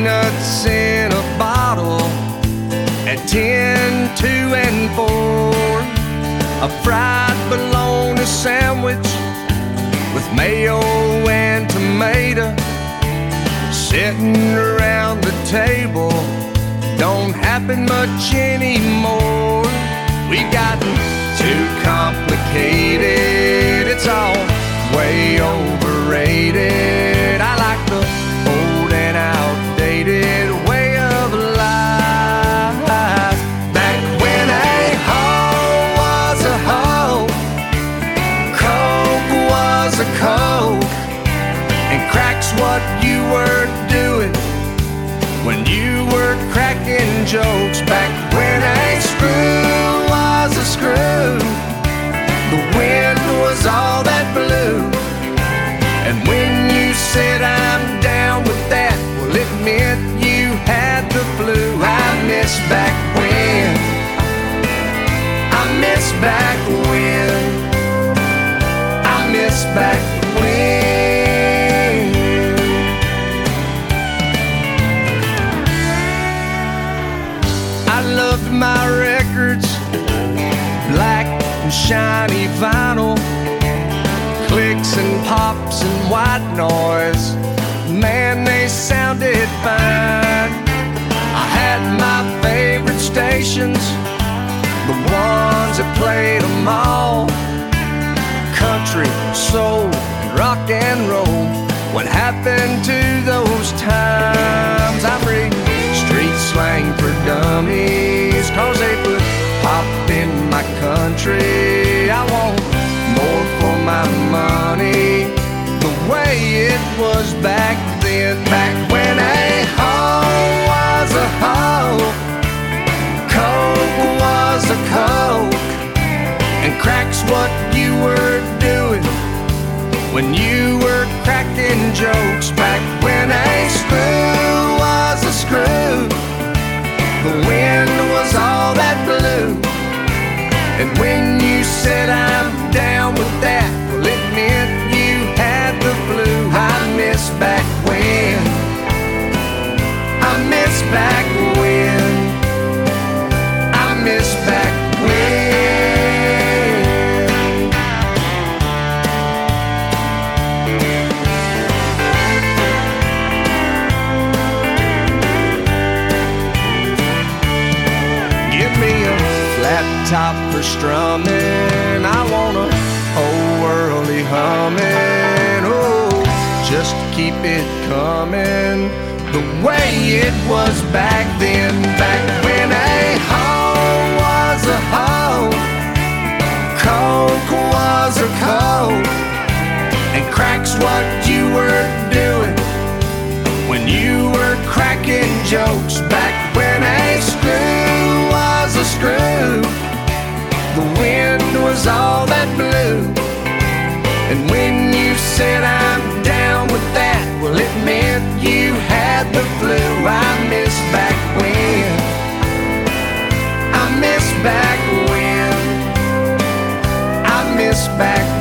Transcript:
peanuts in a bottle at 10, 2, and 4. A fried bologna sandwich with mayo and tomato. Sitting around the table don't happen much anymore. We've gotten too complicated, it's all way overrated. I like the old and outdated way of life. Back when a hoe was a hoe, Coke was a Coke, and crack's what you were doing when you were cracking jokes. Back when a screw was a screw, the wind was all that blew. And when you said I'm down with that, well, it meant you had the flu. I miss back when, I miss back when, I miss back when. I loved my records, black and shiny vinyl, clicks and pops and white noise. Man, they sounded fine. I had my favorite stations, the ones that played them all. Country, soul, rock and roll. What happened to those times? I'm reading street slang for dummies, 'cause they put pop in my country. I want more for my money, the way it was back then. Back when a hoe was a hoe, Coke was a Coke, and crack's what you were doing when you were cracking jokes. Back when a screw was a screw, the wind was all that blew. And when you said I'm down with that, well, it meant you had the flu. I miss back when, I miss back when, I miss back when. Give me a flat top for strumming, I want a whole worldly humming. Oh, just keep it coming the way it was back then. Back when a hoe was a hoe, Coke was a Coke, and crack's what you were doing when you were cracking jokes. Back when a screw was a screw, the wind was all that blew. And when you said I'm down with that, well, it meant you had the flu. I miss back when, I miss back when, I miss back